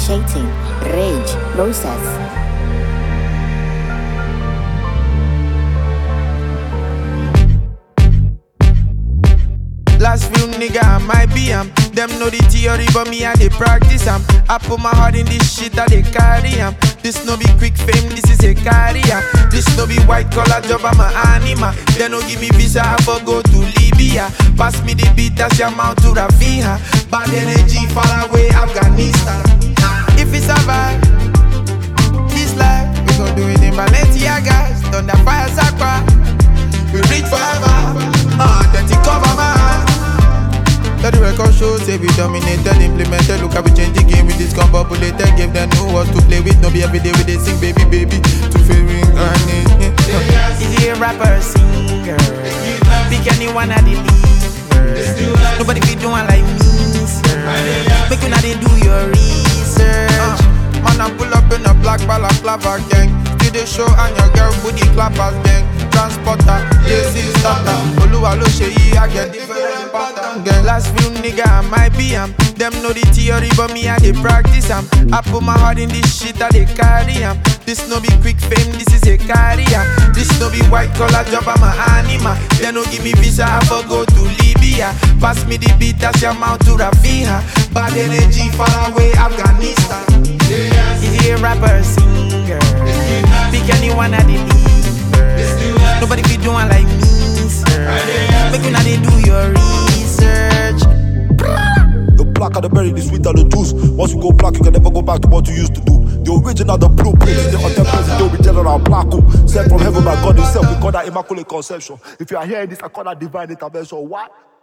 Initiating rage process. Last few nigga I might be them know the theory but me I dey practice I put my heart in this shit I dey carry This no be quick fame, this is a career. This no be white collar job, I'm an animal. They no give me visa, I for go to Libya. Pass me the beat, that's your mouth to Rafiha. Bad energy far away, Afghanistan. If it's a vibe, this life, we gon' do it in Balenciaga. Thunder fire sakwa, we reach forever. Then take cover my hand. Let the record show, say we dominated, implemented. Look how we change the game with this populated. Give them know what to play with. No be every day we they sing, baby, baby. To fairing and is he a rapper, singer? Pick anyone at the leaders. Nobody be doing like me, sir. Make you not they do your research. Man, I pull up in a black balaclava gang. See the show and your girl booty clappers gang. Transporter, yes, it's starter. Oluwa lo sheyi, I get different pattern gang. Last few nigga I might be them know the theory but me I dey practice I put my heart in this shit I dey carry This no be quick fame, this is a career. This no be white collar job, I'm an animal. They no give me visa, I for go to Libya. Pass me the beat, that's your mouth to Rafiha. Bad energy far away, Afghanistan. Is he a rapper, singer? Pick anyone at the leaders. Nobody be doing like me, sir. Make you not they do your research. The black and the berry, the sweet and the juice. Once you go black, you can never go back to what you used to do. The original, the blueprint, the contemporary, the original black hole. Sent from heaven by God himself, we call that immaculate conception. If you are hearing this, I call that divine intervention. What?